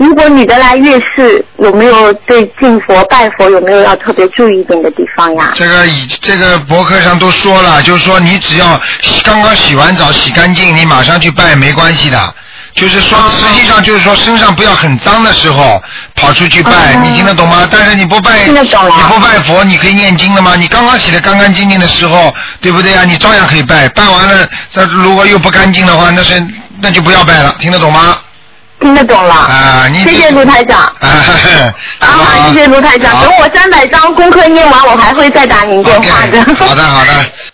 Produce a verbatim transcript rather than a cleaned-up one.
如果女的来月事，有没有对敬佛拜佛有没有要特别注意一点的地方呀？ 这个以这个博客上都说了，就是说你只要刚刚洗完澡洗干净，你马上去拜没关系的。就是说，实际上就是说，身上不要很脏的时候跑出去拜，嗯、你听得懂吗？但是你不拜， 听得懂了。 你不拜佛，你可以念经的吗？你刚刚洗得干干净净的时候，对不对啊？你照样可以拜。拜完了，这如果又不干净的话，那是那就不要拜了，听得懂吗？ 听得懂了。 啊，你谢谢卢台长。 啊，好啊，谢谢卢台长。等我三百张功课念完，我还会再打您电话的。 Okay, 好的，好的。